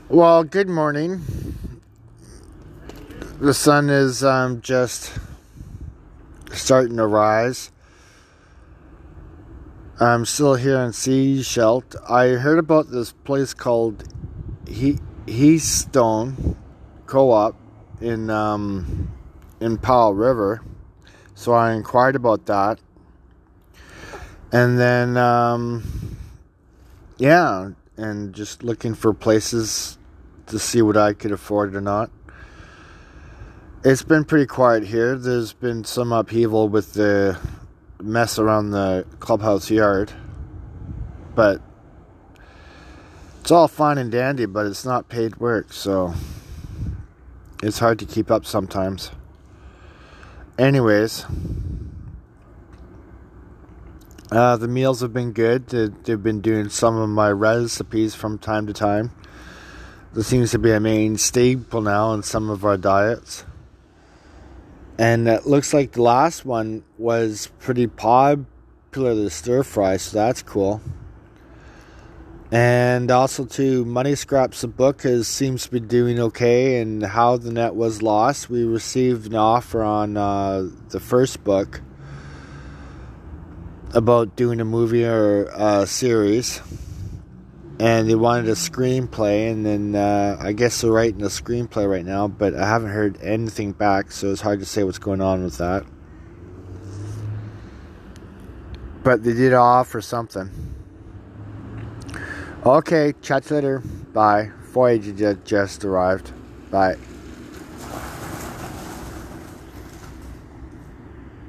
Well, good morning. The sun is just starting to rise. I'm still here in Seashelt. I heard about this place called Heathstone Co-op in Powell River, so I inquired about that, and then yeah, and just looking for places to see what I could afford or not. It's been pretty quiet here. There's been some upheaval with the mess around the clubhouse yard, but it's all fine and dandy, but it's not paid work, so it's hard to keep up sometimes. Anyways, the meals have been good. They've been doing some of my recipes from time to time. There seems to be a main staple now in some of our diets. And it looks like the last one was pretty popular, the stir fry, so that's cool. And also, too, Money Scraps, the book, seems to be doing okay. And How the Net Was Lost, we received an offer on the first book about doing a movie or a series. And they wanted a screenplay, and then I guess they're writing a screenplay right now, but I haven't heard anything back, so it's hard to say what's going on with that. But they did offer something. Okay, chat to you later. Bye. Voyager just arrived. Bye.